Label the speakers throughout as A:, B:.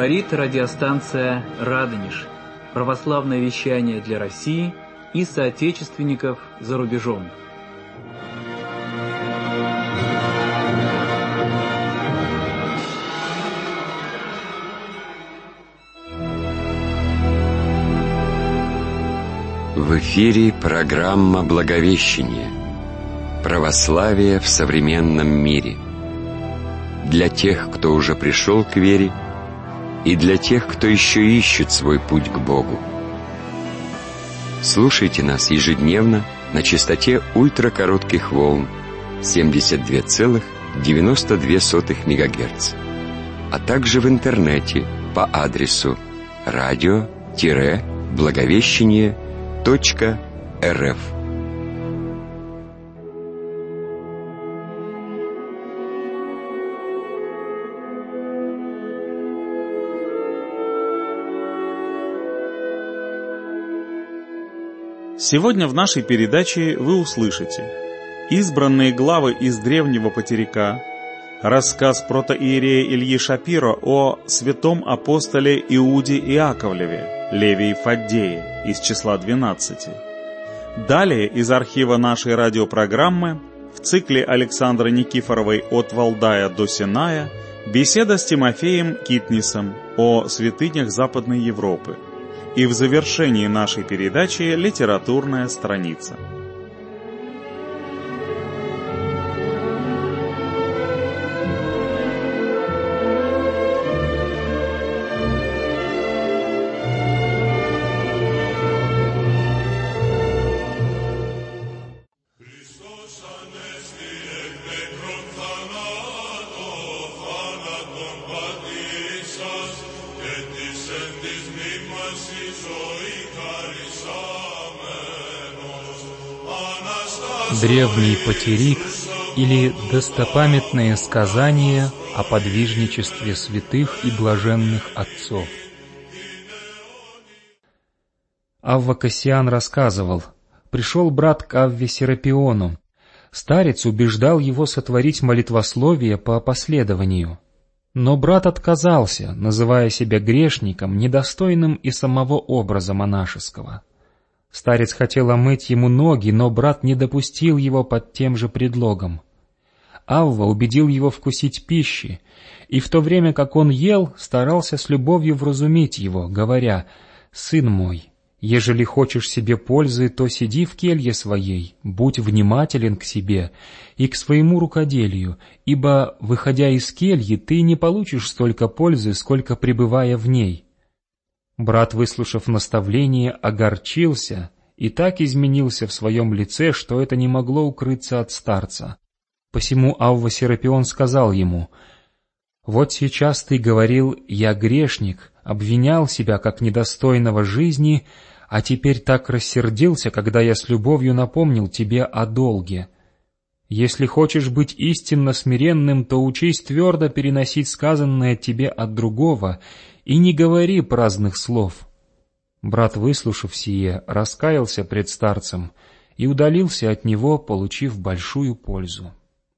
A: Говорит радиостанция «Радонеж». Православное вещание для России и соотечественников за рубежом.
B: В эфире программа «Благовещение. Православие в современном мире». Для тех, кто уже пришел к вере, и для тех, кто еще ищет свой путь к Богу. Слушайте нас ежедневно на частоте ультракоротких волн 72,92 МГц, а также в интернете по адресу radio-благовещение.рф.
C: Сегодня в нашей передаче вы услышите избранные главы из древнего потеряка, рассказ протоиерея Ильи Шапиро о святом апостоле Иуде Иаковлеве, Левии Фаддее, из числа 12. Далее из архива нашей радиопрограммы в цикле Александры Никифоровой «От Валдая до Синая» беседа с Тимофеем Китнисом о святынях Западной Европы. И в завершении нашей передачи литературная страница.
D: Древний потерик или достопамятные сказания о подвижничестве святых и блаженных отцов. Авва Кассиан рассказывал: пришел брат к Авве Серапиону. Старец убеждал его сотворить молитвословие по опоследованию. Но брат отказался, называя себя грешником, недостойным и самого образа монашеского. Старец хотел омыть ему ноги, но брат не допустил его под тем же предлогом. Авва убедил его вкусить пищи, и в то время, как он ел, старался с любовью вразумить его, говоря: «Сын мой, ежели хочешь себе пользы, то сиди в келье своей, будь внимателен к себе и к своему рукоделию, ибо, выходя из кельи, ты не получишь столько пользы, сколько пребывая в ней». Брат, выслушав наставление, огорчился и так изменился в своем лице, что это не могло укрыться от старца. Посему Авва Серапион сказал ему: «Вот сейчас ты говорил: я грешник, обвинял себя как недостойного жизни, а теперь так рассердился, когда я с любовью напомнил тебе о долге. Если хочешь быть истинно смиренным, то учись твердо переносить сказанное тебе от другого, и не говори праздных слов». Брат, выслушав сие, раскаялся пред старцем и удалился от него, получив большую пользу.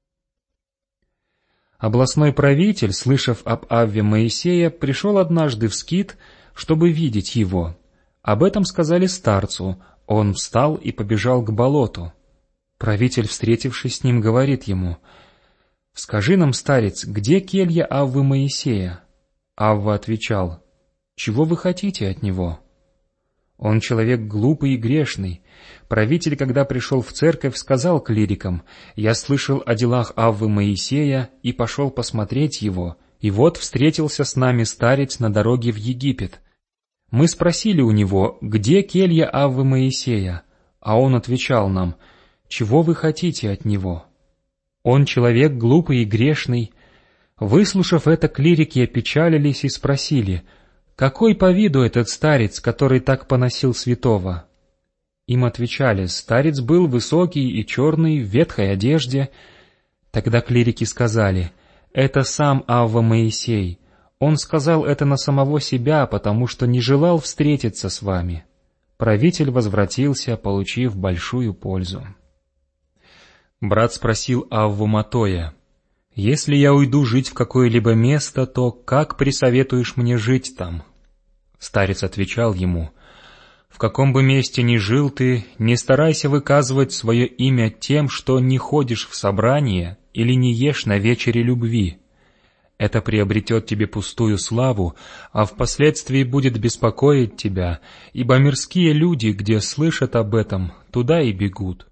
D: Областной правитель, слышав об Авве Моисея, пришел однажды в Скит, чтобы видеть его. Об этом сказали старцу. Он встал и побежал к болоту. Правитель, встретившись с ним, говорит ему: «Скажи нам, старец, где келья Аввы Моисея?» Авва отвечал: «Чего вы хотите от него? Он человек глупый и грешный. Правитель, когда пришел в церковь, сказал клирикам: я слышал о делах Аввы Моисея и пошел посмотреть его, и вот встретился с нами старец на дороге в Египет. Мы спросили у него, где келья Аввы Моисея, а он отвечал нам: чего вы хотите от него? Он человек глупый и грешный». Выслушав это, клирики опечалились и спросили: «Какой по виду этот старец, который так поносил святого?» Им отвечали: «Старец был высокий и черный, в ветхой одежде». Тогда клирики сказали: «Это сам Авва Моисей. Он сказал это на самого себя, потому что не желал встретиться с вами». Правитель возвратился, получив большую пользу. Брат спросил Авву Матоя: «Если я уйду жить в какое-либо место, то как присоветуешь мне жить там?» Старец отвечал ему: «В каком бы месте ни жил ты, не старайся выказывать свое имя тем, что не ходишь в собрание или не ешь на вечере любви. Это приобретет тебе пустую славу, а впоследствии будет беспокоить тебя, ибо мирские люди, где слышат об этом, туда и бегут».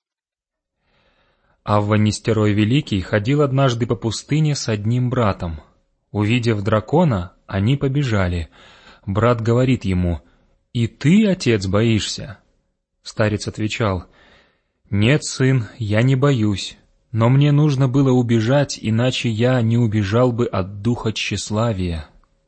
D: Авва-Нестерой Великий ходил однажды по пустыне с одним братом. Увидев дракона, они побежали. Брат говорит ему: «И ты, отец, боишься?» Старец отвечал: «Нет, сын, я не боюсь, но мне нужно было убежать, иначе я не убежал бы от духа тщеславия».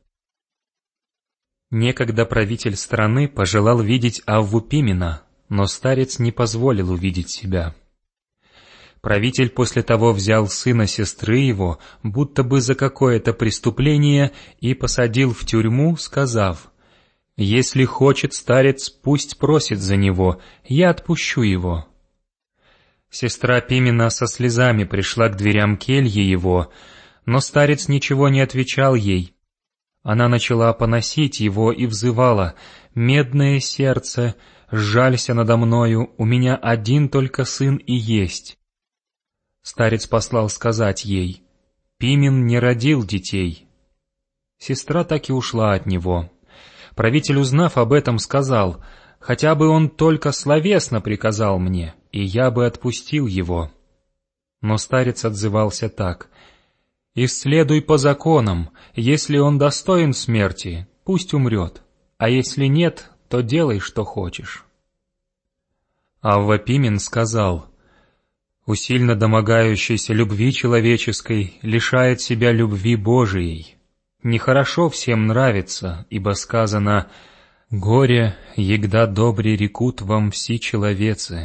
D: Некогда правитель страны пожелал видеть Авву Пимена, но старец не позволил увидеть себя. Правитель после того взял сына сестры его, будто бы за какое-то преступление, и посадил в тюрьму, сказав: «Если хочет старец, пусть просит за него, я отпущу его». Сестра Пимена со слезами пришла к дверям кельи его, но старец ничего не отвечал ей. Она начала поносить его и взывала: «Медное сердце, сжалься надо мною, у меня один только сын и есть». Старец послал сказать ей: «Пимен не родил детей». Сестра так и ушла от него. Правитель, узнав об этом, сказал: «Хотя бы он только словесно приказал мне, и я бы отпустил его». Но старец отзывался так: «Исследуй по законам, если он достоин смерти, пусть умрет, а если нет, то делай, что хочешь». Авва Пимен сказал: «Усильно домогающийся любви человеческой лишает себя любви Божией. Нехорошо всем нравится, ибо сказано: горе, егда добре рекут вам все человецы».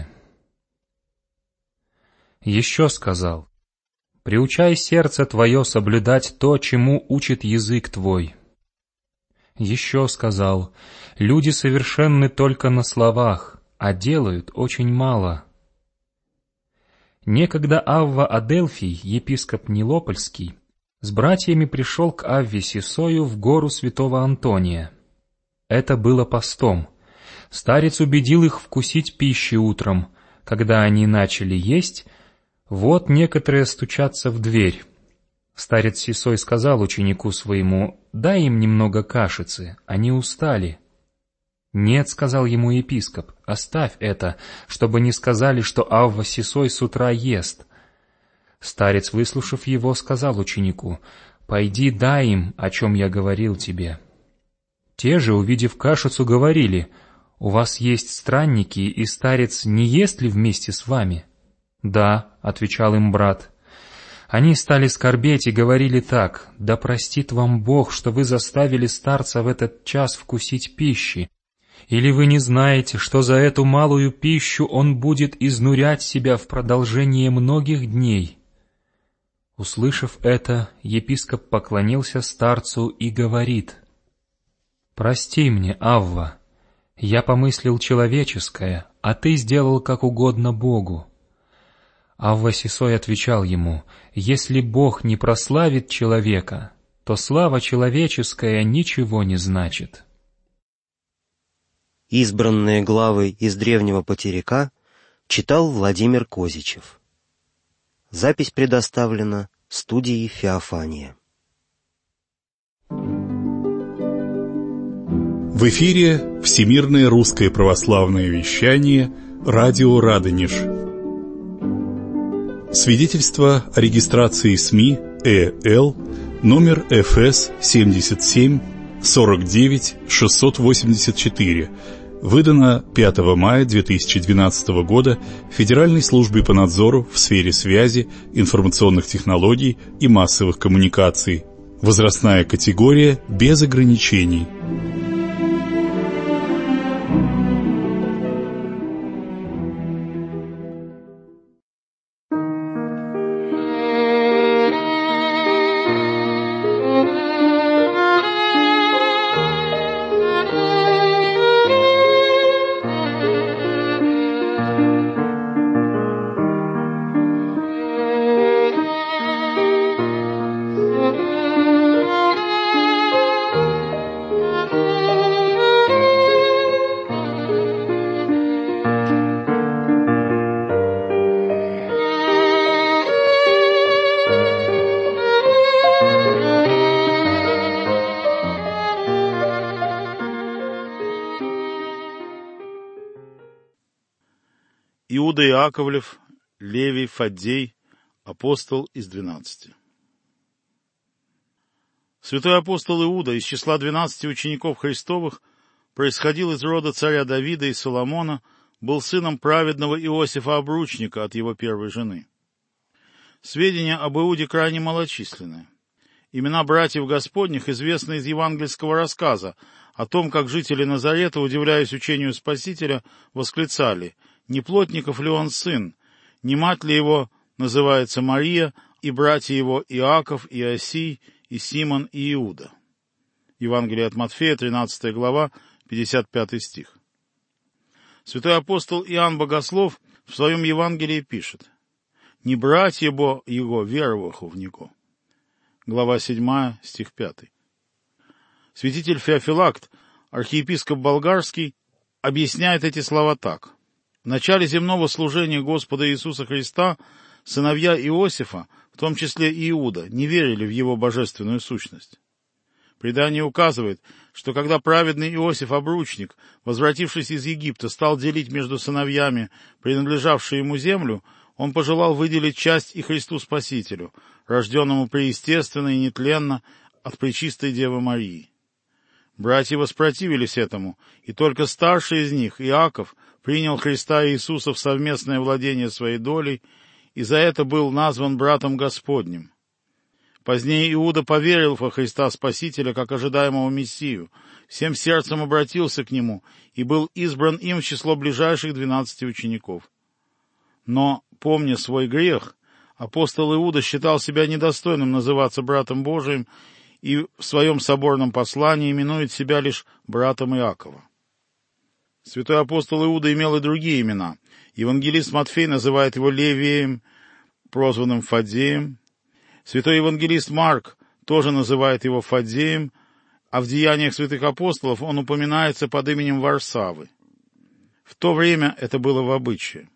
D: Еще сказал: «Приучай сердце твое соблюдать то, чему учит язык твой». Еще сказал: «Люди совершенны только на словах, а делают очень мало». Некогда Авва Аделфий, епископ Нилопольский, с братьями пришел к Авве Сисою в гору святого Антония. Это было постом. Старец убедил их вкусить пищи утром. Когда они начали есть, вот некоторые стучатся в дверь. Старец Сисой сказал ученику своему: «Дай им немного кашицы, они устали». «Нет», — сказал ему епископ, — «оставь это, чтобы не сказали, что Авва Сисой с утра ест». Старец, выслушав его, сказал ученику: «Пойди, дай им, о чем я говорил тебе». Те же, увидев кашицу, говорили: «У вас есть странники, и старец не ест ли вместе с вами?» «Да», — отвечал им брат. Они стали скорбеть и говорили так: «Да простит вам Бог, что вы заставили старца в этот час вкусить пищи. Или вы не знаете, что за эту малую пищу он будет изнурять себя в продолжение многих дней?» Услышав это, епископ поклонился старцу и говорит: «Прости мне, Авва, я помыслил человеческое, а ты сделал как угодно Богу». Авва Сисой отвечал ему: «Если Бог не прославит человека, то слава человеческая ничего не значит».
E: Избранные главы из древнего потеряка читал Владимир Козичев. Запись предоставлена студией «Феофания».
F: В эфире Всемирное русское православное вещание «Радио Радонеж». Свидетельство о регистрации СМИ ЭЛ номер ФС 77 49 684, выдано 5 мая 2012 года Федеральной службой по надзору в сфере связи, информационных технологий и массовых коммуникаций. Возрастная категория без ограничений.
G: Иуда Иаковлев, Левий, Фаддей, апостол из 12. Святой апостол Иуда из числа 12 учеников Христовых происходил из рода царя Давида и Соломона, был сыном праведного Иосифа Обручника от его первой жены. Сведения об Иуде крайне малочисленны. Имена братьев Господних известны из евангельского рассказа о том, как жители Назарета, удивляясь учению Спасителя, восклицали: «Не плотников ли он сын? Не мать ли его называется Мария, и братья его Иаков, Иосий, и Симон, и Иуда?» Евангелие от Матфея, 13 глава, 55 стих. Святой апостол Иоанн Богослов в своем Евангелии пишет: «Не братья бо его вероваху в него». Глава 7, стих 5. Святитель Феофилакт, архиепископ болгарский, объясняет эти слова так: «В начале земного служения Господа Иисуса Христа сыновья Иосифа, в том числе и Иуда, не верили в его божественную сущность». Предание указывает, что когда праведный Иосиф Обручник, возвратившись из Египта, стал делить между сыновьями принадлежавшую ему землю, он пожелал выделить часть и Христу Спасителю, рожденному преестественно и нетленно от Пречистой Девы Марии. Братья воспротивились этому, и только старший из них, Иаков, принял Христа Иисуса в совместное владение своей долей, и за это был назван братом Господним. Позднее Иуда поверил во Христа Спасителя как ожидаемого Мессию, всем сердцем обратился к Нему и был избран им в число ближайших 12 учеников. Но, помня свой грех, апостол Иуда считал себя недостойным называться братом Божиим и в своем соборном послании именует себя лишь братом Иакова. Святой апостол Иуда имел и другие имена. Евангелист Матфей называет его Левием, прозванным Фаддеем. Святой евангелист Марк тоже называет его Фаддеем, а в деяниях святых апостолов он упоминается под именем Варсавы. В то время это было в обычае.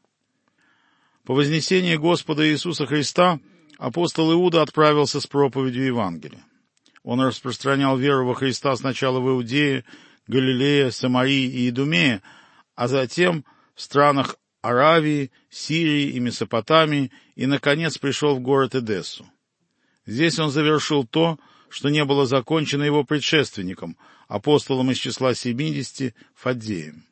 G: По вознесении Господа Иисуса Христа апостол Иуда отправился с проповедью Евангелия. Он распространял веру во Христа сначала в Иудее, Галилее, Самарии и Идумее, а затем в странах Аравии, Сирии и Месопотамии, и, наконец, пришел в город Эдессу. Здесь он завершил то, что не было закончено его предшественником, апостолом из числа 70, Фаддеем.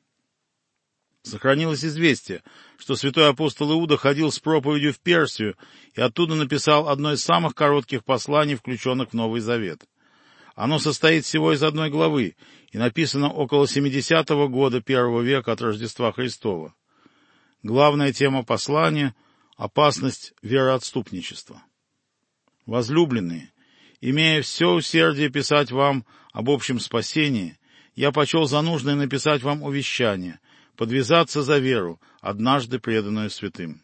G: Сохранилось известие, что святой апостол Иуда ходил с проповедью в Персию и оттуда написал одно из самых коротких посланий, включенных в Новый Завет. Оно состоит всего из одной главы и написано около 70-го года первого века от Рождества Христова. Главная тема послания — опасность вероотступничества. Возлюбленные, имея все усердие писать вам об общем спасении, я почел за нужное написать вам увещание, подвязаться за веру, однажды преданную святым.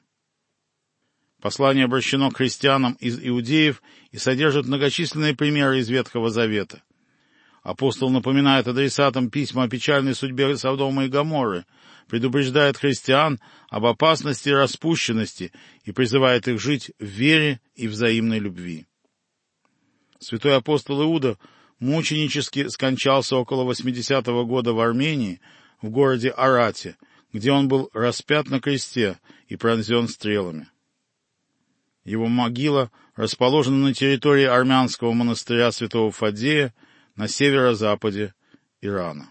G: Послание обращено к христианам из иудеев и содержит многочисленные примеры из Ветхого Завета. Апостол напоминает адресатам письма о печальной судьбе Содома и Гоморры, предупреждает христиан об опасности и распущенности и призывает их жить в вере и взаимной любви. Святой апостол Иуда мученически скончался около 80-го года в Армении, в городе Арате, где он был распят на кресте и пронзен стрелами. Его могила расположена на территории армянского монастыря святого Фаддея на северо-западе Ирана.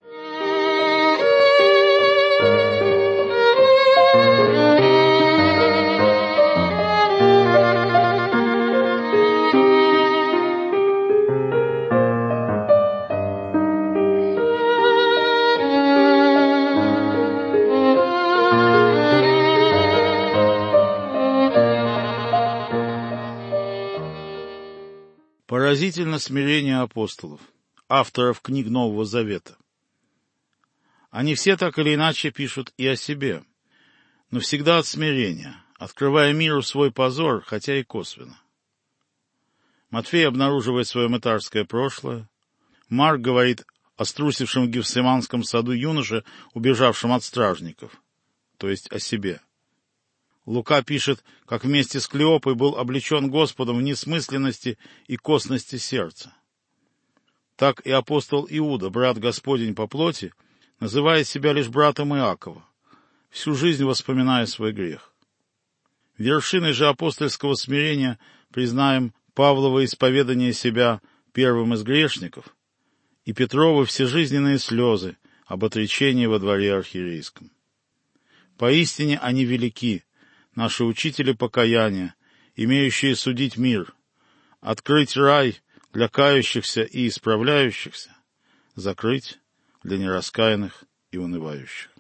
G: Поразительно смирение апостолов, авторов книг Нового Завета. Они все так или иначе пишут и о себе, но всегда от смирения, открывая миру свой позор, хотя и косвенно. Матфей обнаруживает свое мытарское прошлое, Марк говорит о струсившем в Гефсиманском саду юноше, убежавшем от стражников, то есть о себе. Лука пишет, как вместе с Клеопой был облечен Господом в несмысленности и косности сердца. Так и апостол Иуда, брат Господень по плоти, называет себя лишь братом Иакова. всю жизнь вспоминая свой грех. Вершиной же апостольского смирения признаем Павлово исповедание себя первым из грешников и Петровы всежизненные слезы об отречении во дворе архиерейском. Поистине они велики, наши учители покаяния, имеющие судить мир, открыть рай для кающихся и исправляющихся, закрыть для нераскаянных и унывающих.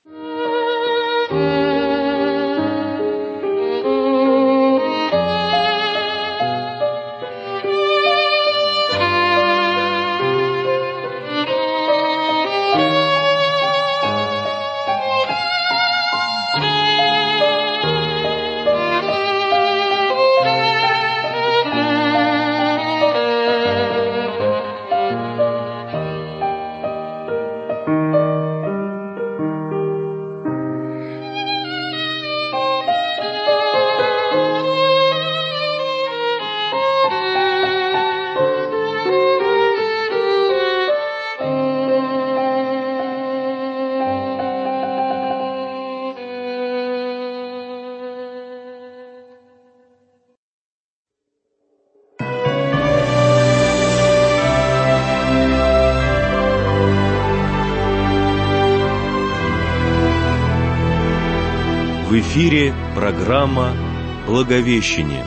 H: В эфире программа «Благовещение».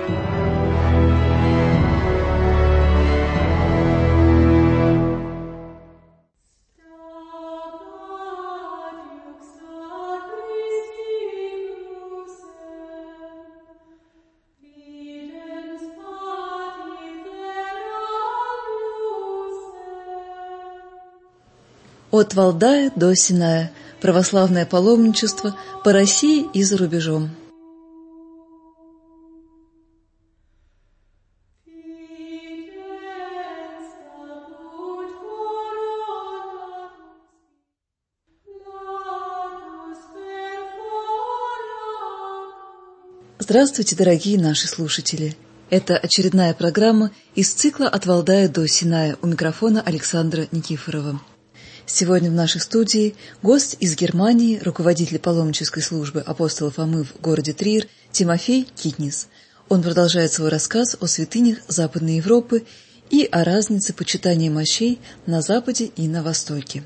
I: От Валдая до Синая. Православное паломничество по России и за рубежом. Здравствуйте, дорогие наши слушатели! Это очередная программа из цикла «От Валдая до Синая». У микрофона Александра Никифорова. Сегодня в нашей студии гость из Германии, руководитель паломнической службы апостолов Фомы в городе Триер Тимофей Китнис. Он продолжает свой рассказ о святынях Западной Европы и о разнице почитания мощей на Западе и на Востоке.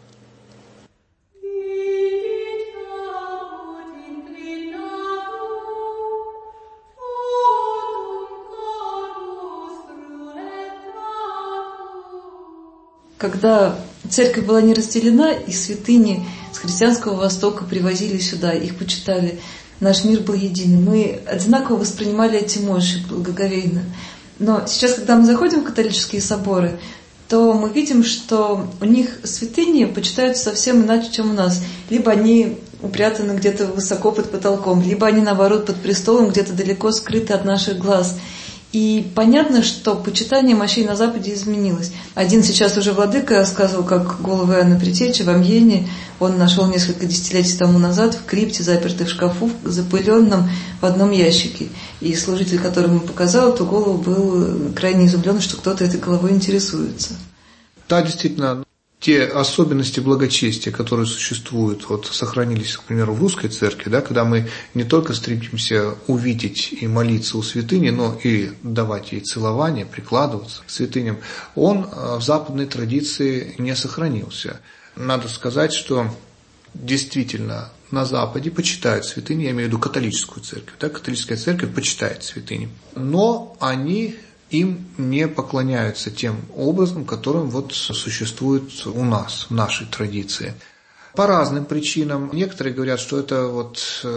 I: Когда церковь была не разделена, и святыни с христианского Востока привозили сюда, их почитали, наш мир был единый. Мы одинаково воспринимали эти мощи благоговейно. Но сейчас, когда мы заходим в католические соборы, то мы видим, что у них святыни почитаются совсем иначе, чем у нас. Либо они упрятаны где-то высоко под потолком, либо они, наоборот, под престолом, где-то далеко скрыты от наших глаз. И понятно, что почитание мощей на Западе изменилось. Один сейчас уже владыка рассказывал, как голову Иоанна Предтечи в Амьене он нашел несколько десятилетий тому назад в крипте, запертой в шкафу, запыленном в одном ящике. И служитель, которому показал эту голову, был крайне изумлен, что кто-то этой головой интересуется.
J: Да, действительно, те особенности благочестия, которые существуют, вот сохранились, к примеру, в русской церкви, да, когда мы не только стремимся увидеть и молиться у святыни, но и давать ей целование, прикладываться к святыням, он в западной традиции не сохранился. Надо сказать, что действительно на Западе почитают святыни, я имею в виду католическую церковь, да, католическая церковь почитает святыни, но они им не поклоняются тем образом, которым вот существует у нас, в нашей традиции. По разным причинам. Некоторые говорят, что это вот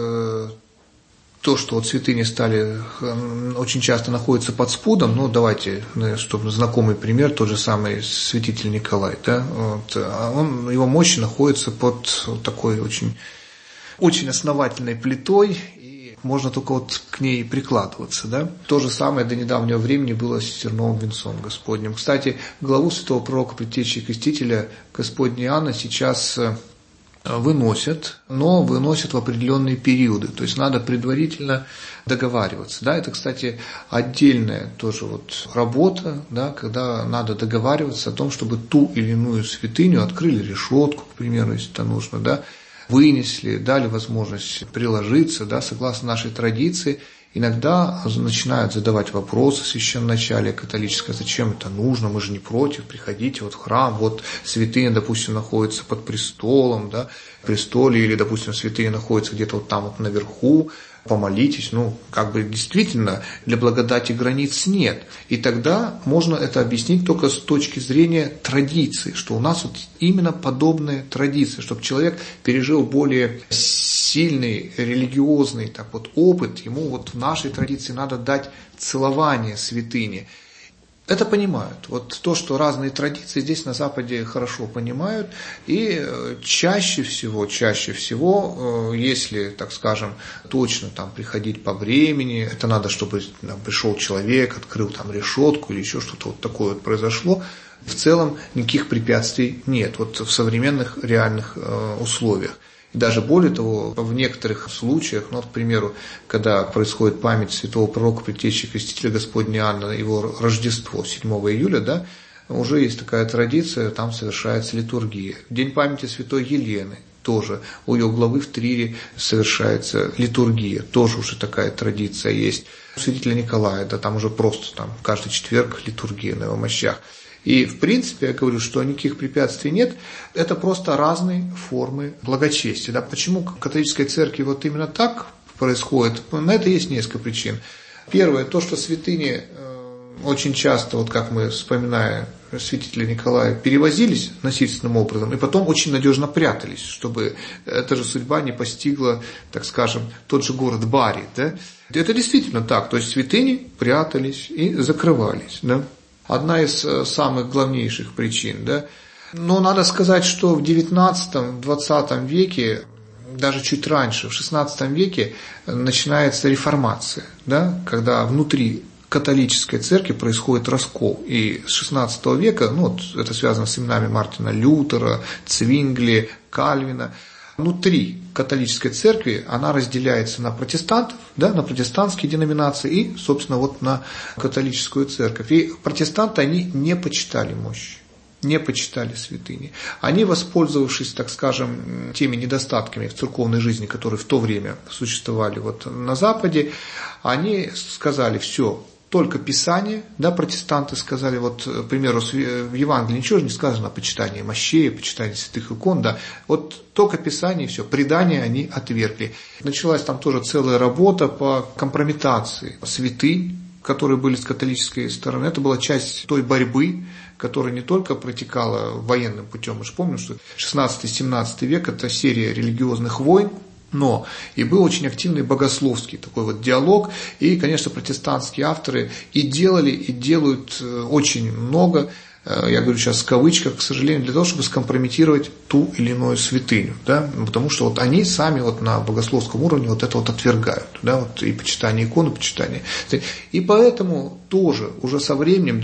J: то, что вот святыни стали очень часто находятся под спудом. Ну, давайте, чтобы знакомый пример, тот же самый святитель Николай. Да? Вот, его мощи находятся под такой очень, очень основательной плитой, можно только вот к ней прикладываться. Да? То же самое до недавнего времени было с терновым венцом Господним. Кстати, главу святого пророка, предтечи и крестителя Господня Иоанна сейчас выносят, но выносят в определенные периоды. То есть надо предварительно договариваться. Да? Это, кстати, отдельная тоже вот работа, да? Когда надо договариваться о том, чтобы ту или иную святыню открыли решетку, к примеру, если это нужно, да? вынесли, дали возможность приложиться, да, согласно нашей традиции. Иногда начинают задавать вопросы в священноначале католическое, зачем это нужно, мы же не против, приходите вот в храм, вот святыня, допустим, находится под престолом, да, престоле, или, допустим, святыня находится где-то вот там вот наверху, помолитесь, действительно для благодати границ нет. И тогда можно это объяснить только с точки зрения традиции, что у нас вот именно подобные традиции, чтобы человек пережил более сильный религиозный опыт, ему вот в нашей традиции надо дать целование святыни. Это понимают. Вот то, что разные традиции здесь на Западе хорошо понимают, и чаще всего, если, так скажем, точно приходить по времени, это надо, чтобы пришел человек, открыл решетку или еще что-то вот такое вот произошло, в целом никаких препятствий нет вот в современных реальных условиях. Даже более того, в некоторых случаях, к примеру, когда происходит память святого пророка, предтечи Крестителя Господня Иоанна, его Рождество 7 июля, да, уже есть такая традиция, там совершается литургия. День памяти святой Елены, тоже у ее главы в Трире совершается литургия, тоже уже такая традиция есть. У святителя Николая, да, там уже просто каждый четверг литургия на его мощах. И, в принципе, я говорю, что никаких препятствий нет, это просто разные формы благочестия. Да? Почему в католической церкви вот именно так происходит? На это есть несколько причин. Первое, то, что святыни очень часто, вот как мы вспоминаем святителя Николая, перевозились насильственным образом и потом очень надежно прятались, чтобы эта же судьба не постигла, так скажем, тот же город Бари. Да? Это действительно так, то есть святыни прятались и закрывались, да? Одна из самых главнейших причин. Да? Но надо сказать, что в XIX-XX веке, даже чуть раньше, в XVI веке начинается реформация, да? Когда внутри католической церкви происходит раскол. И с XVI века, это связано с именами Мартина Лютера, Цвингли, Кальвина, внутри католической церкви она разделяется на протестантов, да, на протестантские деноминации и, собственно, вот на католическую церковь. И протестанты, они не почитали мощи, не почитали святыни. Они, воспользовавшись, так скажем, теми недостатками в церковной жизни, которые в то время существовали вот на Западе, они сказали: все, только Писание, да, протестанты сказали, вот, к примеру, в Евангелии ничего же не сказано о почитании мощей, о почитании святых икон, да, вот только Писание, все, предание они отвергли. Началась там тоже целая работа по компрометации святынь, которые были с католической стороны. Это была часть той борьбы, которая не только протекала военным путем, мы же помним, что 16-17 век – это серия религиозных войн, но и был очень активный богословский такой вот диалог, и, конечно, протестантские авторы и делали, и делают очень много, я говорю сейчас в кавычках, к сожалению, для того, чтобы скомпрометировать ту или иную святыню, да, потому что вот они сами вот на богословском уровне вот это вот отвергают, да, вот и почитание икон, и почитание. И поэтому тоже уже со временем, в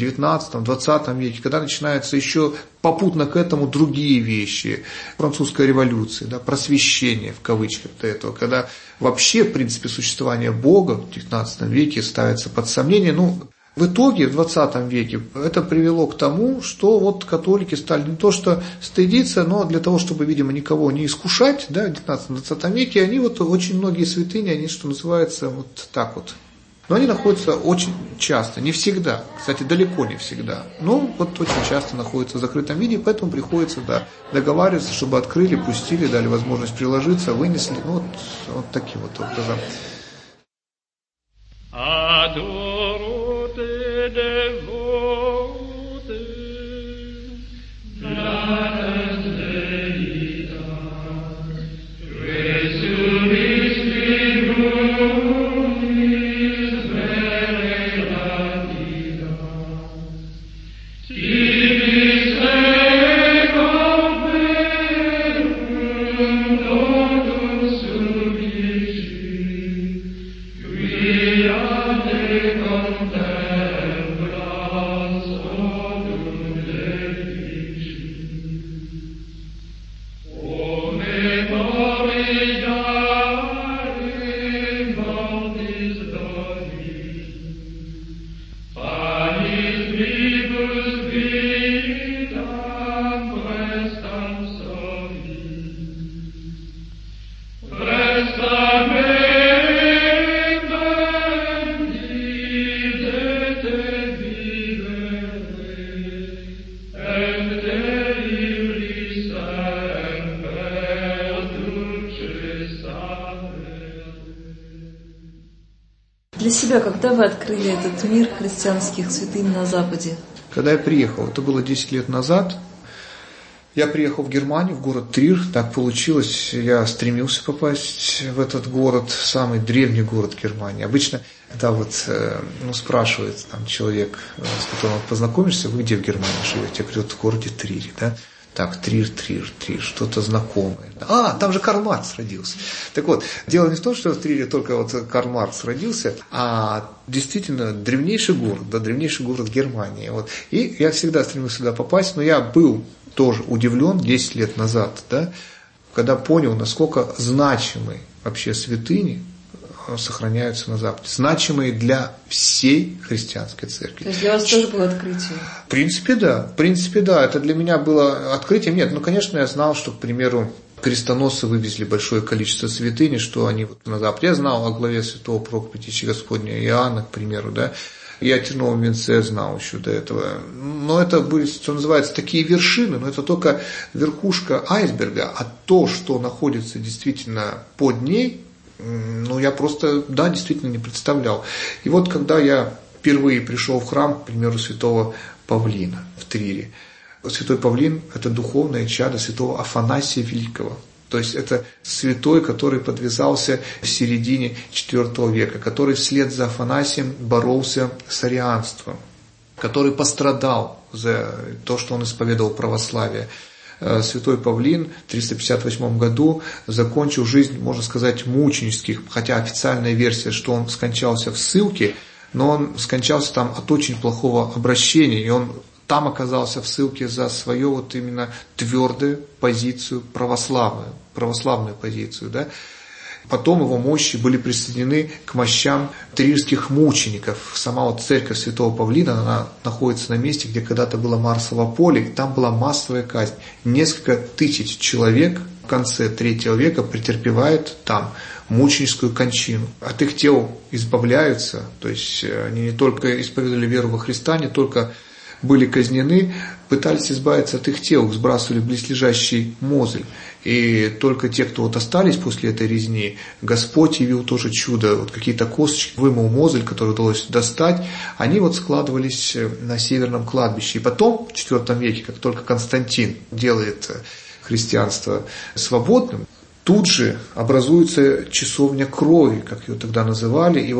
J: 19-20 веке, когда начинаются еще попутно к этому другие вещи, французская революция, да, просвещение в кавычках до этого, когда вообще, в принципе, существование Бога в 19 веке ставится под сомнение, в итоге, в 20 веке, это привело к тому, что вот католики стали не то что стыдиться, но для того, чтобы, видимо, никого не искушать, да, в 19-20 веке, они вот очень многие святыни, они, что называется, вот так вот. Но они находятся очень часто, не всегда, кстати, далеко не всегда, но вот очень часто находятся в закрытом виде, поэтому приходится, да, договариваться, чтобы открыли, пустили, дали возможность приложиться, вынесли, вот таким вот образом.
K: Amen.
I: Для себя, когда вы открыли этот мир христианских святынь на Западе?
J: Когда я приехал, это было 10 лет назад, я приехал в Германию, в город Трир. Так получилось, я стремился попасть в этот город, самый древний город Германии. Обычно, когда спрашивает там, человек, с которым познакомишься, вы где в Германии живете? Я говорю, в городе Трире, да? Так, Трир, что-то знакомое. Там же Карл Маркс родился. Так вот, дело не в том, что в Трире только Карл Маркс родился, а действительно древнейший город Германии. И я всегда стремился сюда попасть, но я был тоже удивлен 10 лет назад, да, когда понял, насколько значимые вообще святыни сохраняются на Западе, значимые для всей христианской церкви.
I: То есть для вас тоже было открытие?
J: В принципе, да. Это для меня было открытием. Нет, конечно, я знал, что, к примеру, крестоносцы вывезли большое количество святынь, что они на Западе. Я знал о главе святого проповеди Господня Иоанна, к примеру, да. Я о терновом венце знал еще до этого. Но это были, что называется, такие вершины, но это только верхушка айсберга, а то, что находится действительно под ней, я просто, действительно не представлял. И когда я впервые пришел в храм, к примеру, святого Павлина в Трире. Святой Павлин – это духовное чадо святого Афанасия Великого. То есть это святой, который подвязался в середине IV века, который вслед за Афанасием боролся с арианством, который пострадал за то, что он исповедовал православие. Святой Павлин в 358 году закончил жизнь, можно сказать, мученических, хотя официальная версия, что он скончался в ссылке, но он скончался там от очень плохого обращения, и он там оказался в ссылке за свою именно твердую позицию православную позицию, да. Потом его мощи были присоединены к мощам трирских мучеников. Сама церковь святого Павлина, она находится на месте, где когда-то было Марсово поле, и там была массовая казнь. Несколько тысяч человек в конце III века претерпевают там мученическую кончину. От их тел избавляются, то есть они не только исповедовали веру во Христа, не только были казнены, пытались избавиться от их тел, сбрасывали в близлежащий Мозель. И только те, кто остались после этой резни, Господь явил тоже чудо. Какие-то косточки вымыл Мозель, которые удалось достать, они складывались на северном кладбище. И потом, в IV веке, как только Константин делает христианство свободным, тут же образуется часовня крови, как ее тогда называли, и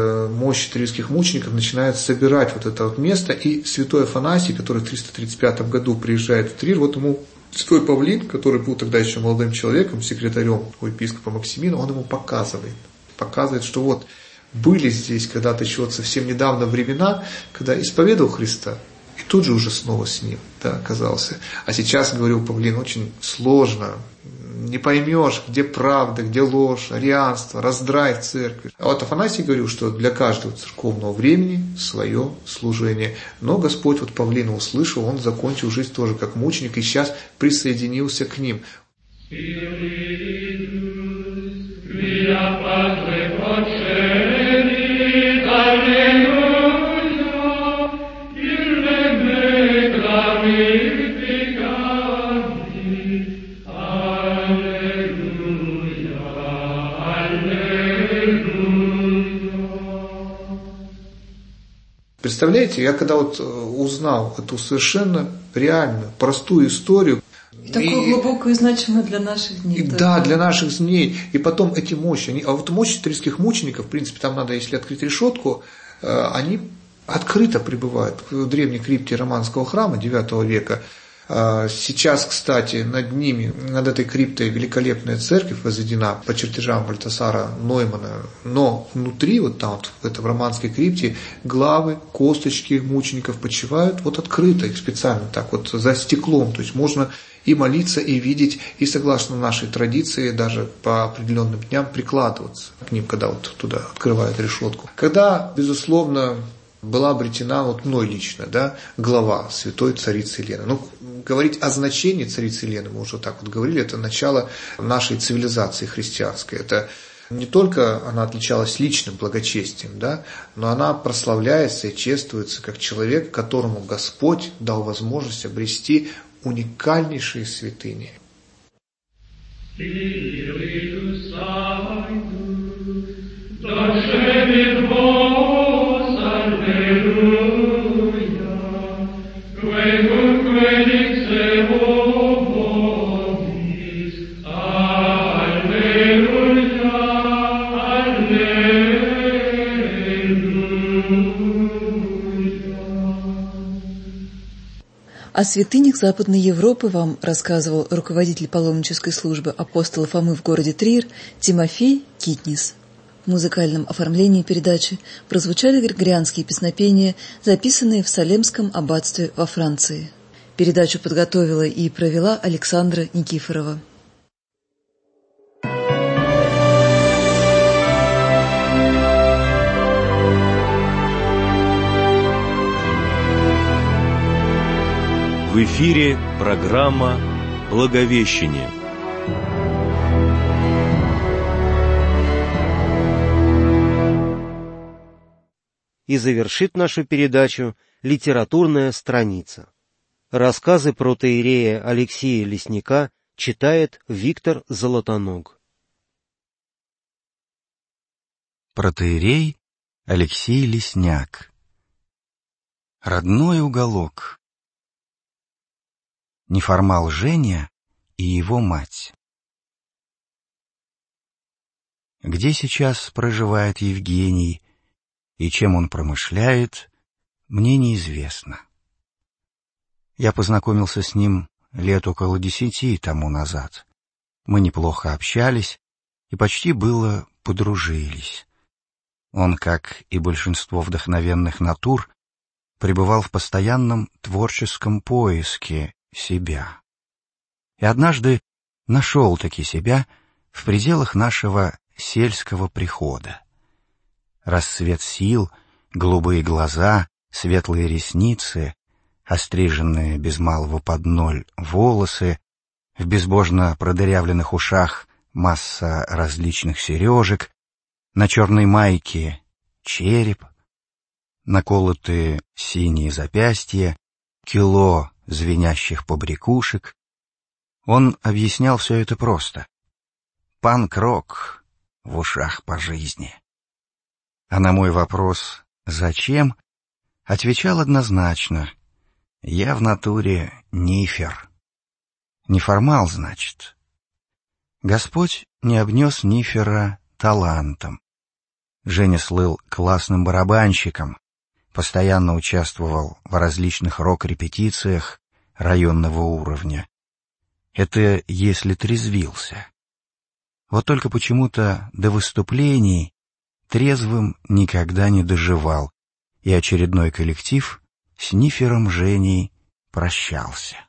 J: мощь трирских мучеников начинает собирать это место, и святой Афанасий, который в 335 году приезжает в Трир, ему святой Павлин, который был тогда еще молодым человеком, секретарем у епископа Максимина, он ему показывает, что были здесь когда-то еще совсем недавно времена, когда исповедовал Христа, и тут же уже снова с ним оказался. А сейчас, говорил Павлин, очень сложно, не поймешь, где правда, где ложь, арианство, раздрай в церкви. А Афанасий говорил, что для каждого церковного времени свое служение. Но Господь Павлина услышал, он закончил жизнь тоже как мученик и сейчас присоединился к ним. Представляете, я когда узнал эту совершенно реальную, простую историю.
I: Такую глубокую и значимую для наших дней.
J: Да, для наших дней. И потом эти мощи. Мощи трирских мучеников, в принципе, там надо, если открыть решетку, они открыто пребывают в древней крипте романского храма IX века. Сейчас, кстати, над этой криптой великолепная церковь возведена по чертежам Вальтасара Ноймана, но внутри, в романской крипте, главы, косточки мучеников почивают открыто, их специально так за стеклом, то есть можно и молиться, и видеть, и согласно нашей традиции даже по определенным дням прикладываться к ним, когда туда открывают решетку. Когда, безусловно, была обретена мной лично, глава святой царицы Елены. Говорить о значении царицы Елены, мы уже говорили, это начало нашей цивилизации христианской. Это не только она отличалась личным благочестием, но она прославляется и чествуется как человек, которому Господь дал возможность обрести уникальнейшие святыни.
K: Спиритус
I: О святынях Западной Европы вам рассказывал руководитель паломнической службы апостола Фомы в городе Трир Тимофей Китнис. В музыкальном оформлении передачи прозвучали григорианские песнопения, записанные в Салемском аббатстве во Франции. Передачу подготовила и провела Александра Никифорова.
H: В эфире программа «Благовещение».
E: И завершит нашу передачу литературная страница. Рассказы протоиерея Алексея Лесника читает Виктор Золотоног.
K: Протоиерей Алексей Лесняк. Родной уголок. Неформал Женя и его мать. Где сейчас проживает Евгений и чем он промышляет, мне неизвестно. Я познакомился с ним лет около 10 тому назад. Мы неплохо общались и почти было подружились. Он, как и большинство вдохновенных натур, пребывал в постоянном творческом поиске себя. И однажды нашел-таки себя в пределах нашего сельского прихода. Расцвет сил, голубые глаза, светлые ресницы, остриженные без малого под 0 волосы, в безбожно продырявленных ушах масса различных сережек, на черной майке череп, наколотые синие запястья, кило звенящих побрякушек. Он объяснял все это просто. Панк-рок в ушах по жизни. А на мой вопрос «Зачем?» отвечал однозначно: я в натуре нифер. Неформал, значит. Господь не обнес нифера талантом. Женя слыл классным барабанщиком, постоянно участвовал в различных рок-репетициях районного уровня. Это если трезвился. Вот только почему-то до выступлений трезвым никогда не доживал, и очередной коллектив с нифером Женей прощался.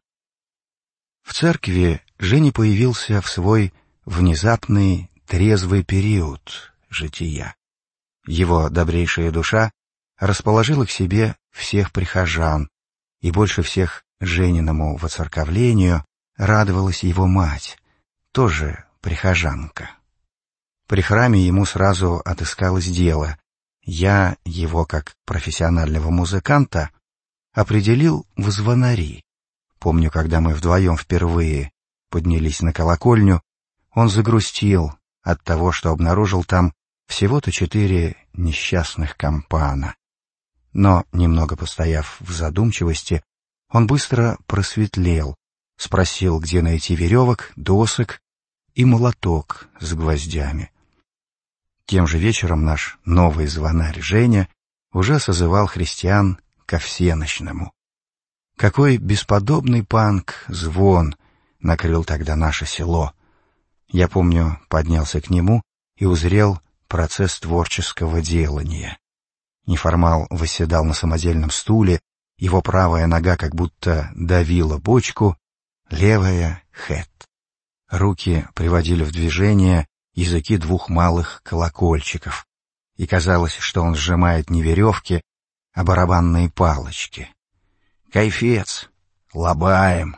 K: В церкви Женя появился в свой внезапный трезвый период жития. Его добрейшая душа расположила к себе всех прихожан, и больше всех Жениному воцерковлению радовалась его мать, тоже прихожанка. При храме ему сразу отыскалось дело. Я его, как профессионального музыканта, определил в звонари. Помню, когда мы вдвоем впервые поднялись на колокольню, он загрустил от того, что обнаружил там всего-то 4 несчастных компана. Но, немного постояв в задумчивости, он быстро просветлел, спросил, где найти веревок, досок и молоток с гвоздями. Тем же вечером наш новый звонарь Женя уже созывал христиан ко всенощному. Какой бесподобный панк-звон накрыл тогда наше село. Я помню, поднялся к нему и узрел процесс творческого делания. Неформал восседал на самодельном стуле, его правая нога как будто давила бочку, левая — хэт. Руки приводили в движение языки 2 малых колокольчиков, и казалось, что он сжимает не веревки, а барабанные палочки. Кайфец, лобаем.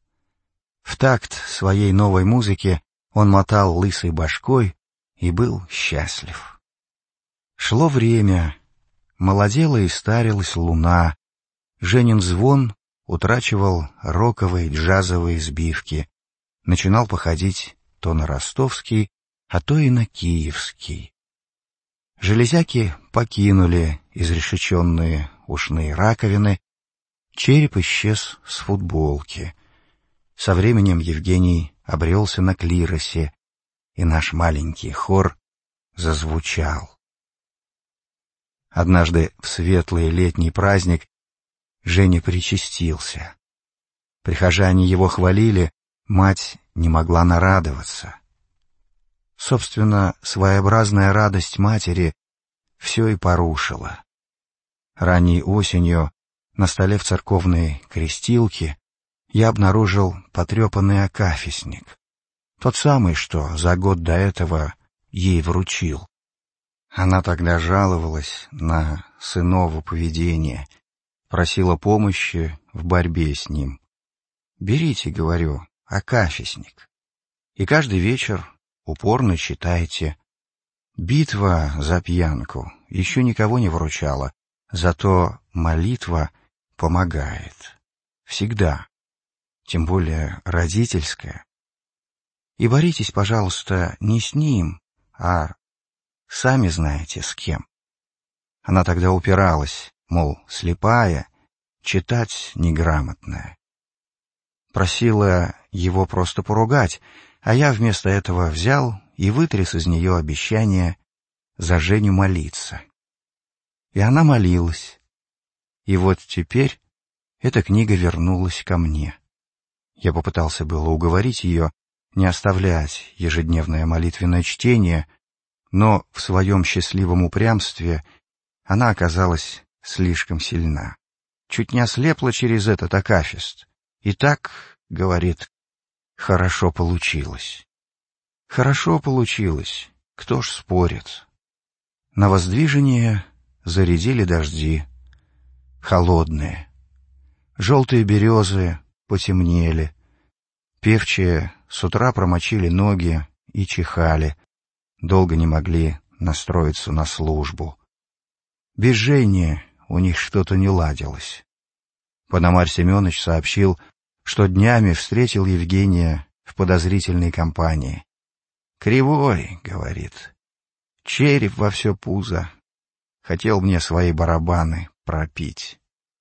K: В такт своей новой музыке он мотал лысой башкой и был счастлив. Шло время, молодела и старилась луна, Женин звон утрачивал роковые джазовые сбивки, начинал походить то на ростовский, а то и на киевский. Железяки покинули изрешеченные ушные раковины, череп исчез с футболки. Со временем Евгений обрелся на клиросе, и наш маленький хор зазвучал. Однажды в светлый летний праздник Женя причастился. Прихожане его хвалили, мать не могла нарадоваться. Собственно, своеобразная радость матери все и порушила. Ранней осенью на столе в церковной крестилке я обнаружил потрепанный акафистник, тот самый, что за год до этого ей вручил. Она тогда жаловалась на сыново поведение, просила помощи в борьбе с ним. «Берите, — говорю, — акафистник, и каждый вечер упорно читайте. Битва за пьянку еще никого не выручала, зато молитва помогает. Всегда. Тем более родительская. И боритесь, пожалуйста, не с ним, а сами знаете с кем». Она тогда упиралась, мол, слепая, читать неграмотная. Просила его просто поругать, а я вместо этого взял и вытряс из нее обещание за Женю молиться. И она молилась. И вот теперь эта книга вернулась ко мне. Я попытался было уговорить ее не оставлять ежедневное молитвенное чтение, но в своем счастливом упрямстве она оказалась слишком сильна. Чуть не ослепла через этот акафист. И так, говорит, хорошо получилось. Хорошо получилось, кто ж спорит. На воздвижение зарядили дожди, холодные. Желтые березы потемнели. Певчие с утра промочили ноги и чихали, долго не могли настроиться на службу. Без Жени у них что-то не ладилось. Пономарь Семенович сообщил, что днями встретил Евгения в подозрительной компании. «Кривой, — говорит, — череп во все пузо. Хотел мне свои барабаны пропить».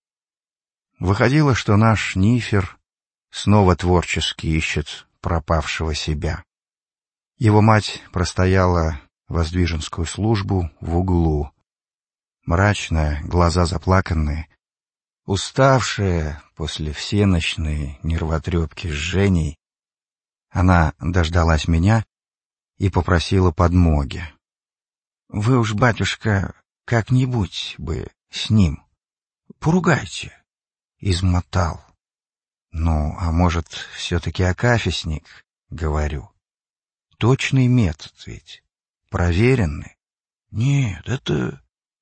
K: Выходило, что наш Нифер снова творчески ищет пропавшего себя. Его мать простояла воздвиженскую службу в углу. Мрачная, глаза заплаканные, уставшая после всеночной нервотрепки с Женей, она дождалась меня и попросила подмоги. «Вы уж, батюшка, как-нибудь бы с ним поругайте». Измотал. «Ну, а может, все-таки акафистник?» — говорю. «Точный метод ведь, проверенный». «Нет, это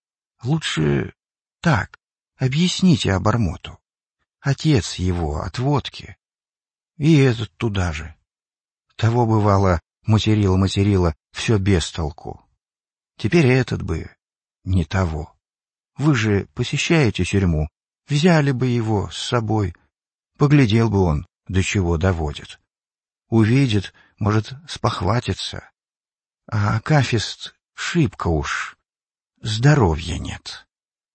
K: лучше так. Объясните обормоту. Отец его от водки. И этот туда же. Того, бывало, материла, все без толку. Теперь этот бы не того. Вы же посещаете тюрьму, взяли бы его с собой. Поглядел бы он, до чего доводит. Увидит, может, спохватится. А акафист шибко уж, здоровья нет».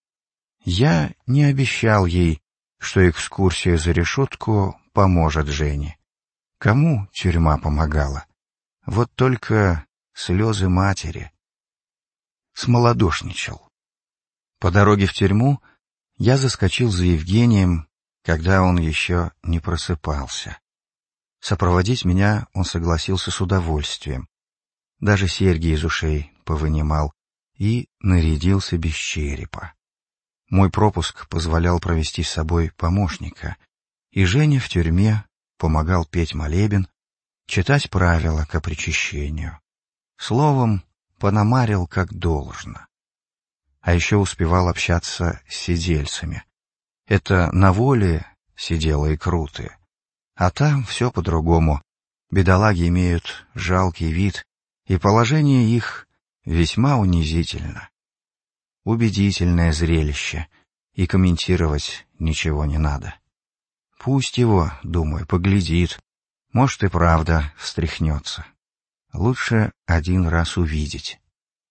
K: Я не обещал ей, что экскурсия за решетку поможет Жене. Кому тюрьма помогала? Вот только слезы матери. Смолодушничал. По дороге в тюрьму я заскочил за Евгением, когда он еще не просыпался. Сопроводить меня он согласился с удовольствием. Даже серьги из ушей повынимал и нарядился без черепа. Мой пропуск позволял провести с собой помощника, и Женя в тюрьме помогал петь молебен, читать правила к опричащению. Словом, пономарил как должно. А еще успевал общаться с сидельцами. Это на воле сидело и крутые. А там все по-другому. Бедолаги имеют жалкий вид, и положение их весьма унизительно. Убедительное зрелище, и комментировать ничего не надо. Пусть его, думаю, поглядит, может и правда встряхнется. Лучше один раз увидеть.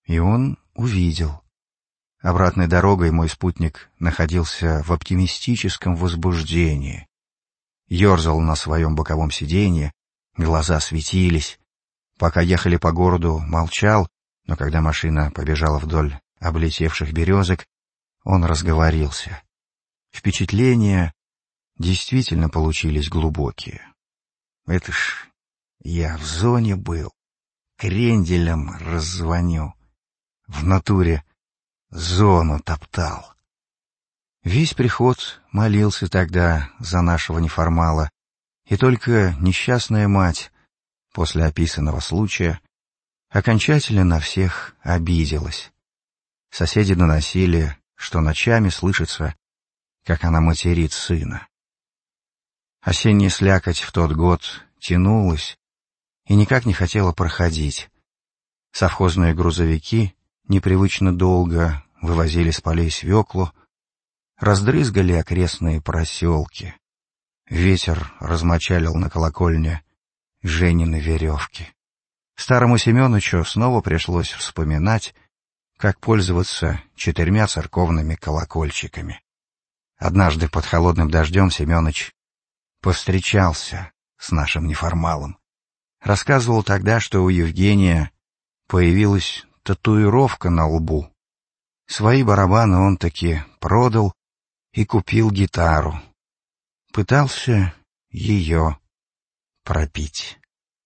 K: И он увидел. Обратной дорогой мой спутник находился в оптимистическом возбуждении. Ёрзал на своем боковом сиденье, глаза светились. Пока ехали по городу, молчал, но когда машина побежала вдоль облетевших березок, он разговорился. Впечатления действительно получились глубокие. Это ж я в зоне был, кренделем раззвоню. В натуре зону топтал. Весь приход молился тогда за нашего неформала, и только несчастная мать после описанного случая окончательно на всех обиделась. Соседи доносили, что ночами слышится, как она материт сына. Осенняя слякоть в тот год тянулась и никак не хотела проходить. Совхозные грузовики непривычно долго вывозили с полей свеклу, раздрызгали окрестные проселки. Ветер размочалил на колокольне Женины веревки. Старому Семёнычу снова пришлось вспоминать, как пользоваться 4 церковными колокольчиками. Однажды под холодным дождем Семёныч повстречался с нашим неформалом. Рассказывал тогда, что у Евгения появилась татуировка на лбу. Свои барабаны он таки продал и купил гитару. Пытался ее пропить.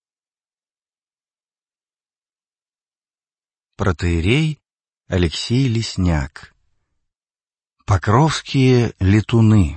K: Протоиерей Алексей Лесняк. Покровские летуны.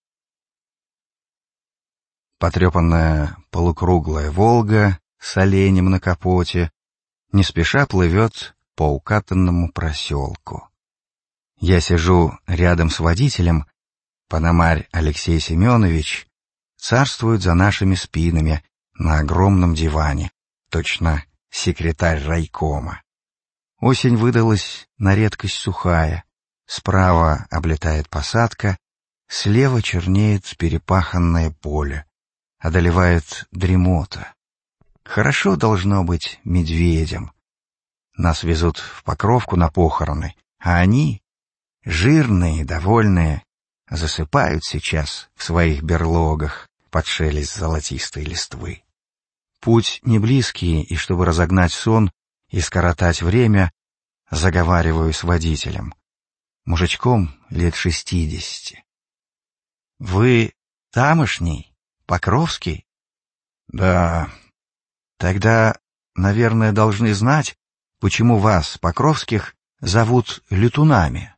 K: Потрепанная полукруглая «Волга» с оленем на капоте не спеша плывет по укатанному проселку. Я сижу рядом с водителем, Пономарь Алексей Семенович царствует за нашими спинами на огромном диване, точно секретарь райкома. Осень выдалась на редкость сухая, справа облетает посадка, слева чернеет перепаханное поле, одолевает дремота. Хорошо должно быть медведям. Нас везут в Покровку на похороны, а они, жирные, довольные, засыпают сейчас в своих берлогах под шелест золотистой листвы. Путь не близкий, и чтобы разогнать сон и скоротать время, заговариваю с водителем, мужичком лет 60. Вы тамошний, Покровский? Да. Тогда, наверное, должны знать, почему вас, Покровских, зовут летунами.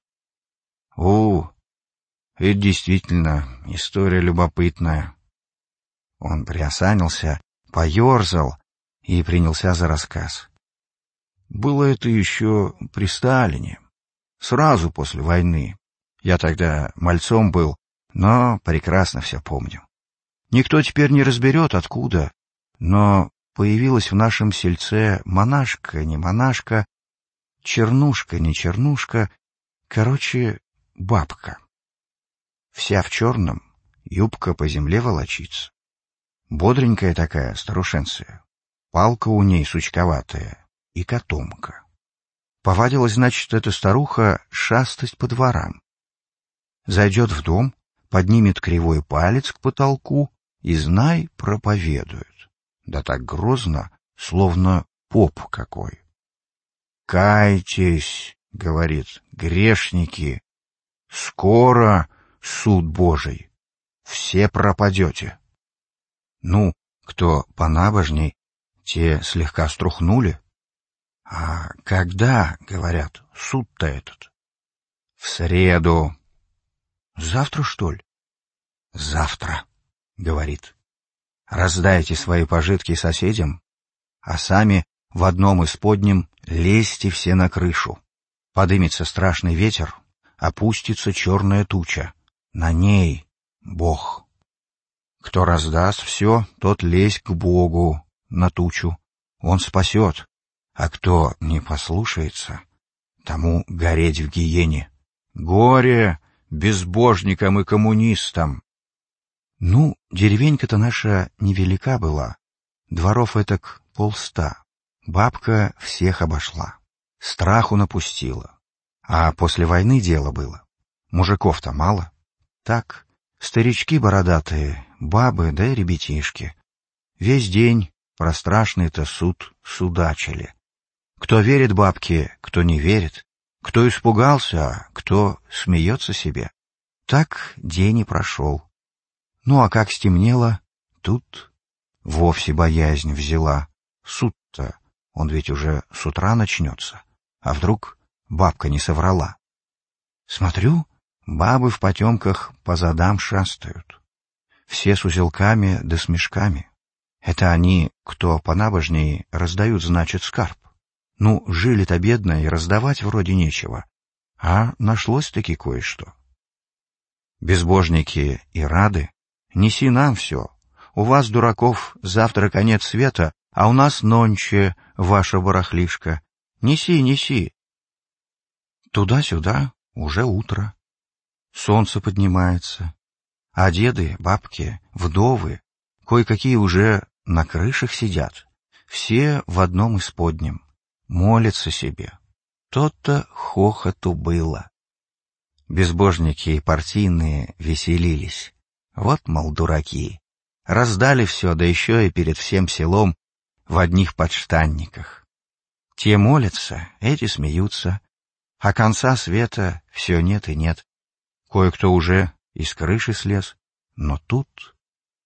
K: Это действительно история любопытная. Он приосанился, поерзал и принялся за рассказ. Было это еще при Сталине, сразу после войны. Я тогда мальцом был, но прекрасно все помню. Никто теперь не разберет, откуда, но появилась в нашем сельце монашка, не монашка, чернушка, не чернушка, короче, бабка. Вся в черном, юбка по земле волочится. Бодренькая такая старушенция, палка у ней сучковатая и котомка. Повадилась, значит, эта старуха шастать по дворам. Зайдет в дом, поднимет кривой палец к потолку и, знай, проповедует. Да так грозно, словно поп какой. «Кайтесь, — говорит, — грешники, скоро суд Божий, все пропадете». Ну, кто понабожней, те слегка струхнули. А когда, говорят, суд-то этот? В среду. Завтра, что ли? Завтра, говорит. Раздайте свои пожитки соседям, а сами в одном исподнем лезьте все на крышу. Подымется страшный ветер, опустится черная туча. На ней Бог. Кто раздаст все, тот лезь к Богу на тучу. Он спасет. А кто не послушается, тому гореть в гиене. Горе безбожникам и коммунистам. Ну, деревенька-то наша невелика была. Дворов этак 100. Бабка всех обошла. страху напустило. А после войны дело было. Мужиков-то мало. Так, старички бородатые, бабы да и ребятишки. Весь день про страшный-то суд судачили. Кто верит бабке, кто не верит, кто испугался, а кто смеется себе. Так день и прошел. Ну а как стемнело, тут вовсе боязнь взяла. Суд-то, он ведь уже с утра начнется. А вдруг бабка не соврала? Смотрю, бабы в потемках по задам шастают. Все с узелками да с мешками. Это они, кто понабожнее, раздают, значит, скарб. Ну, жили-то бедно и раздавать вроде нечего. А нашлось-таки кое-что. Безбожники и рады, неси нам все. У вас, дураков, завтра конец света, а у нас нонче ваша барахлишка. Неси, неси. Туда-сюда уже утро. Солнце поднимается, а деды, бабки, вдовы, кое-какие уже на крышах сидят. Все в одном исподнем, молятся себе. То-то хохоту было. Безбожники и партийные веселились. Вот, мол, дураки. Раздали все, да еще и перед всем селом в одних подштанниках. Те молятся, эти смеются, а конца света все нет и нет. Кое-кто уже из крыши слез, но тут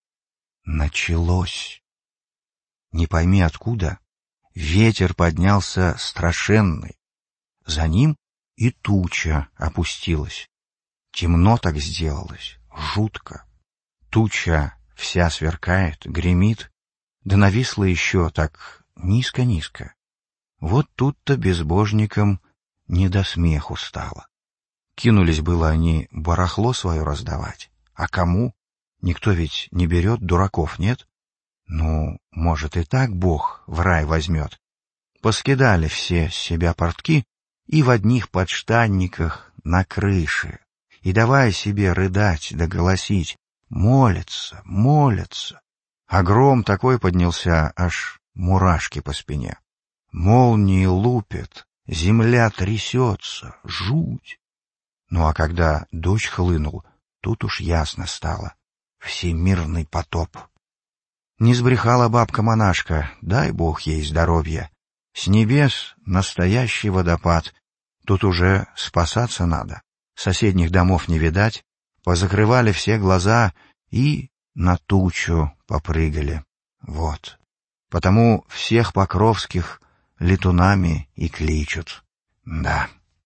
K: началось. Не пойми откуда, ветер поднялся страшенный. За ним и туча опустилась. Темно так сделалось, жутко. Туча вся сверкает, гремит, да нависла еще так низко-низко. Вот тут-то безбожникам не до смеху стало. Кинулись было они барахло свое раздавать. А кому? Никто ведь не берет, дураков нет. Ну, может, и так Бог в рай возьмет. Поскидали все с себя портки и в одних подштанниках на крыше. И давай себе рыдать да голосить. Молятся, молятся. А гром такой поднялся, аж мурашки по спине. Молнии лупят, земля трясется, жуть. Ну а когда дождь хлынул, тут уж ясно стало. Всемирный потоп. Не сбрехала бабка-монашка, дай Бог ей здоровья. С небес настоящий водопад. Тут уже спасаться надо. Соседних домов не видать. Позакрывали все глаза и на тучу попрыгали. Вот. Потому всех покровских летунами и кличут. Да.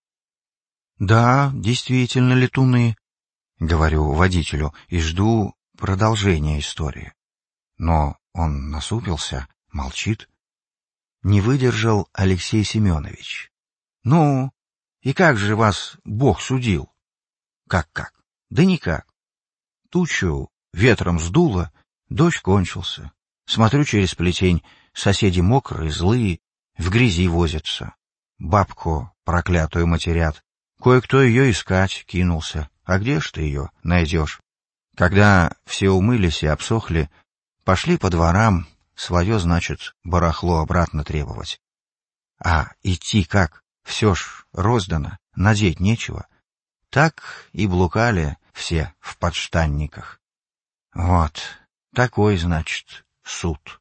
K: Да, действительно летуны, говорю водителю и жду продолжения истории. Но он насупился, молчит. Не выдержал Алексей Семенович. Ну, и как же вас Бог судил? Как? Да никак. Тучу ветром сдуло, дождь кончился. Смотрю через плетень, соседи мокрые, злые, в грязи возятся. Бабку проклятую матерят. Кое-кто ее искать кинулся. А где ж ты ее найдешь? Когда все умылись и обсохли, пошли по дворам, свое, значит, барахло обратно требовать. А идти как? Все ж роздано, надеть нечего. Так и блукали все в подштанниках. Вот, такой, значит, суд.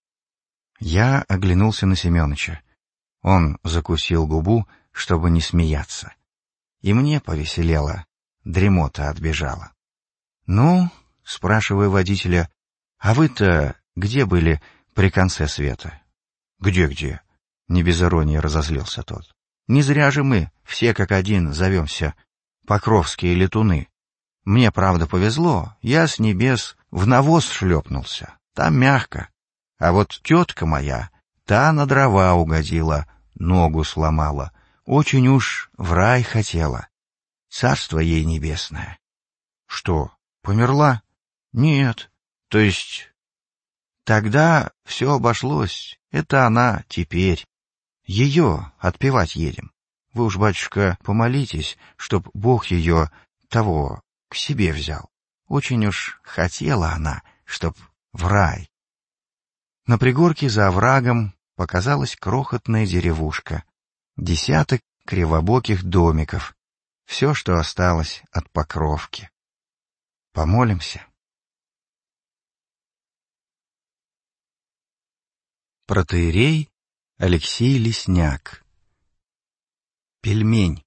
K: Я оглянулся на Семёныча. Он закусил губу, чтобы не смеяться. И мне повеселело, дремота отбежала. «Ну, — спрашиваю водителя, — а вы-то где были при конце света?» «Где-где?» — не без иронии разозлился тот. «Не зря же мы, все как один, зовемся покровские летуны. Мне, правда, повезло, я с небес в навоз шлепнулся, там мягко. А вот тетка моя, та на дрова угодила, ногу сломала, очень уж в рай хотела. Царство ей небесное». «Что, померла?» «Нет, то есть...» «Тогда все обошлось, это она теперь. Ее отпевать едем. Вы уж, батюшка, помолитесь, чтоб Бог ее, того, к себе взял. Очень уж хотела она, чтоб в рай». На пригорке за оврагом показалась крохотная деревушка. десяток кривобоких домиков, все, что осталось от Покровки. Помолимся. Протоиерей Алексей Лесняк. Пельмень.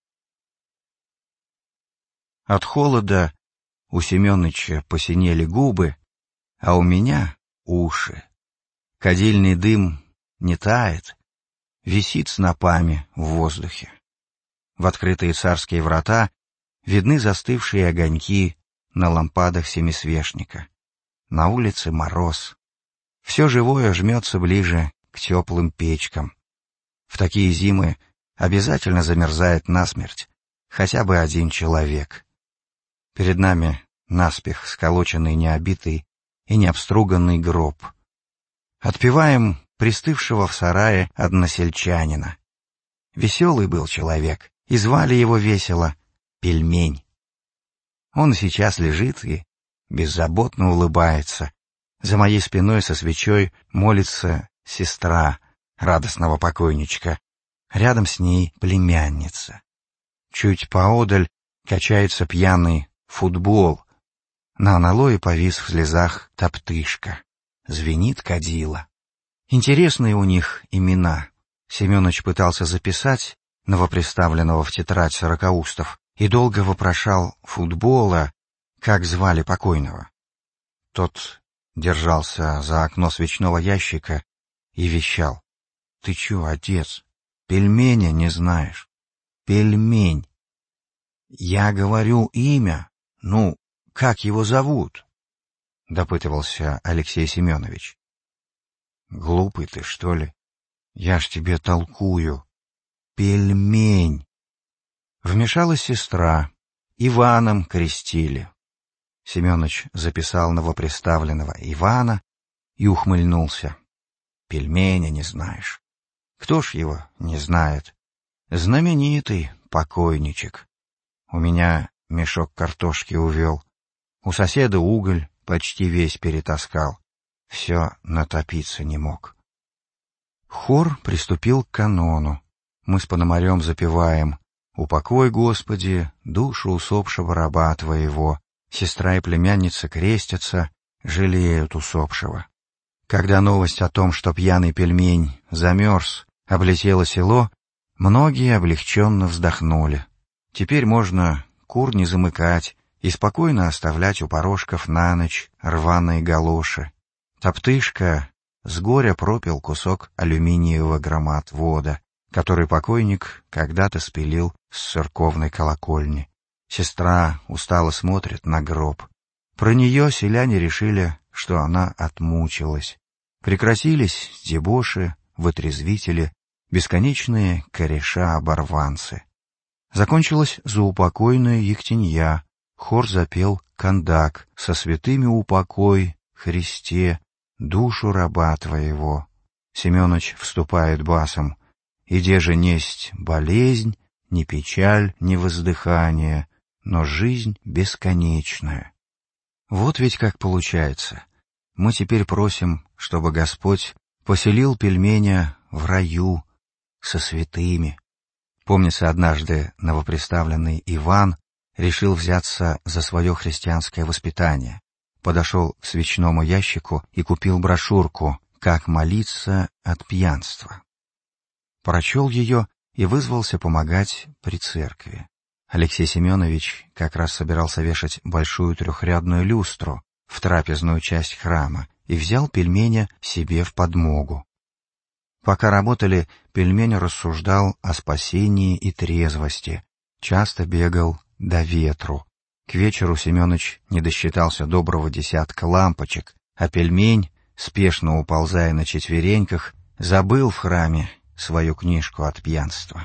K: От холода у Семёныча посинели губы, а у меня уши. Кадильный дым не тает, висит снопами в воздухе. В открытые царские врата видны застывшие огоньки на лампадах семисвешника. На улице мороз. Все живое жмется ближе к теплым печкам. В такие зимы обязательно замерзает насмерть хотя бы один человек. Перед нами наспех сколоченный необитый и необструганный гроб. Отпеваем пристывшего в сарае односельчанина. Веселый был человек, и звали его весело Пельмень. Он сейчас лежит и беззаботно улыбается. За моей спиной со свечой молится сестра радостного покойничка. Рядом с ней племянница. Чуть поодаль качается пьяный футбол. На аналое повис в слезах топтышка. Звенит кадила. Интересные у них имена. Семёныч пытался записать новоприставленного в тетрадь сорокаустов и долго вопрошал футбола, как звали покойного. Тот держался за окно свечного ящика и вещал: «Ты чё, отец, пельменя не знаешь? Пельмень. Я говорю имя, ну, как его зовут?» — допытывался Алексей Семенович. «Глупый ты, что ли? Я ж тебе толкую. Пельмень!» Вмешалась сестра. Иваном крестили. Семёныч записал новоприставленного Ивана и ухмыльнулся. «Пельменя не знаешь. Кто ж его не знает? Знаменитый покойничек. У меня мешок картошки увел. У соседа уголь почти весь перетаскал. Все натопиться не мог». Хор приступил к канону. Мы с Пономарем запеваем: «Упокой, Господи, душу усопшего раба Твоего». Сестра и племянница крестятся, жалеют усопшего. Когда новость о том, что пьяный пельмень замерз, облетела село, многие облегченно вздохнули. Теперь можно кур не замыкать и спокойно оставлять у порожков на ночь рваные галоши. Топтышка с горя пропил кусок алюминиевого громоотвода, который покойник когда-то спилил с церковной колокольни. Сестра устало смотрит на гроб. Про нее селяне решили, что она отмучилась. Прекратились дебоши, вытрезвители, бесконечные кореша-оборванцы. Закончилась заупокойная ектенья. Хор запел кандак со святыми упокой, Христе, душу раба Твоего. Семёныч вступает басом: «Иде же несть болезнь, ни печаль, ни воздыхание, но жизнь бесконечная». Вот ведь как получается. Мы теперь просим, чтобы Господь поселил пельменя в раю со святыми. Помнится, однажды новоприставленный Иван решил взяться за свое христианское воспитание. Подошел к свечному ящику и купил брошюрку «Как молиться от пьянства». Прочел ее и вызвался помогать при церкви. Алексей Семенович как раз собирался вешать большую трехрядную люстру в трапезную часть храма и взял пельменя себе в подмогу. Пока работали, пельмень рассуждал о спасении и трезвости, часто бегал до ветру. К вечеру Семёныч не досчитался доброго десятка лампочек, а пельмень, спешно уползая на четвереньках, забыл в храме свою книжку от пьянства.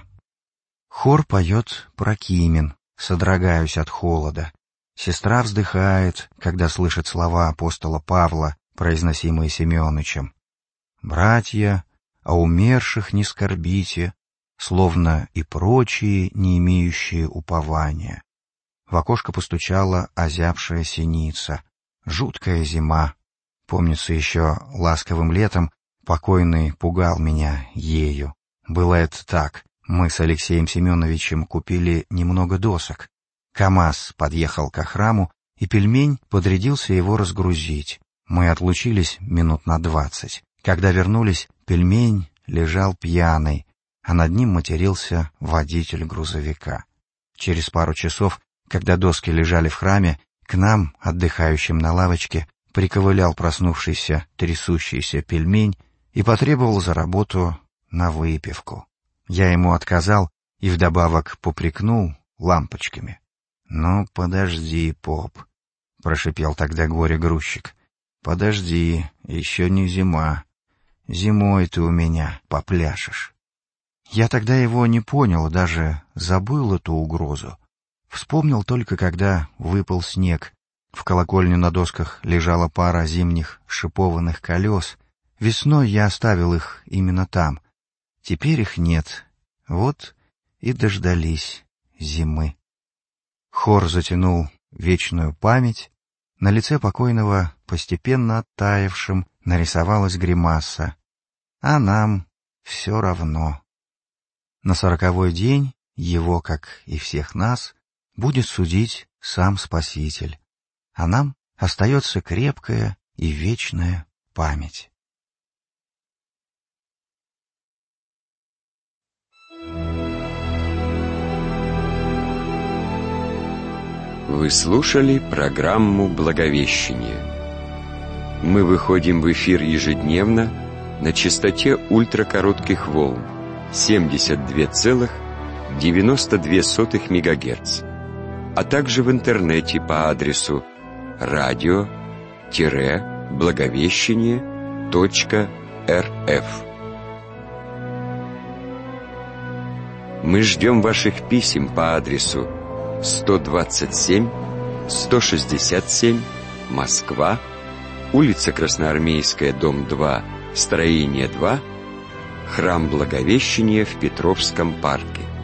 K: Хор поет прокимен, содрогаюсь от холода. Сестра вздыхает, когда слышит слова апостола Павла, произносимые Семёнычем: «Братья, о умерших не скорбите, словно и прочие, не имеющие упования». В окошко постучала озябшая синица. Жуткая зима. Помнится, еще ласковым летом покойный пугал меня ею. Было это так: Мы с Алексеем Семеновичем купили немного досок. КамАЗ подъехал к храму, и пельмень подрядился его разгрузить. Мы отлучились минут на 20. Когда вернулись, пельмень лежал пьяный, а над ним матерился водитель грузовика. Через пару часов, когда доски лежали в храме, к нам, отдыхающим на лавочке, приковылял проснувшийся, трясущийся пельмень и потребовал за работу на выпивку. Я ему отказал и вдобавок попрекнул лампочками. «Ну, подожди, поп», — прошипел тогда горе-грузчик. «Подожди, еще не зима. Зимой ты у меня попляшешь». Я тогда его не понял, даже забыл эту угрозу. Вспомнил только, когда выпал снег. В колокольню на досках лежала пара зимних шипованных колес. Весной я оставил их именно там. Теперь их нет. Вот и дождались зимы. Хор затянул вечную память. На лице покойного, постепенно оттаившим, нарисовалась гримаса. А нам все равно. На 40-й день его, как и всех нас, будет судить сам Спаситель. А нам остается крепкая и вечная память.
B: Вы слушали программу «Благовещение». Мы выходим в эфир ежедневно на частоте ультракоротких волн 72,92 МГц, а также в интернете по адресу radio-благовещение.рф. Мы ждем ваших писем по адресу 127, 167, Москва, улица Красноармейская, дом 2, строение 2, Храм Благовещения в Петровском парке.